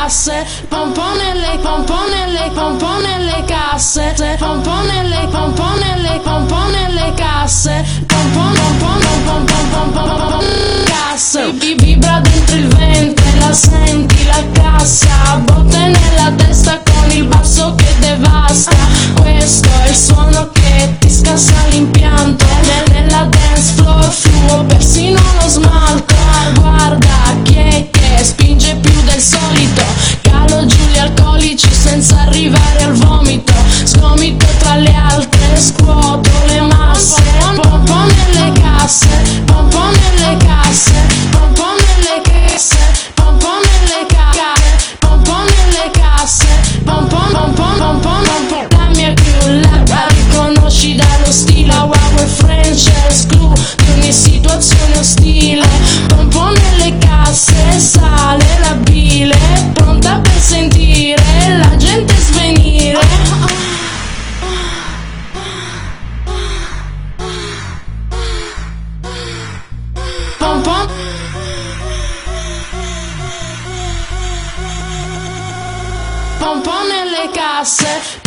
casse, pompo nelle casse, pompo nelle casse, casse. Vibra dentro il vento e la senti la cassa, botte nella testa con il basso che devasta. Questo è il suono che ti scassa l'impianto, nella dance floor fluo persino lo smalto. Guarda chi è che spinge più del solito, calo giù gli alcolici senza arrivare al vomito. Sgomito tra le altre, scuoto le masse, pompo nelle casse, pompo nelle casse, pompo nelle casse, pompo nelle casse, pompo nelle casse, pompo. La mia crew la riconosci dallo stile, our French crew di ogni situazione ostile. Pompo nelle casse, sale la bile, pronta per sentire la gente svenire. Pompo nelle casse.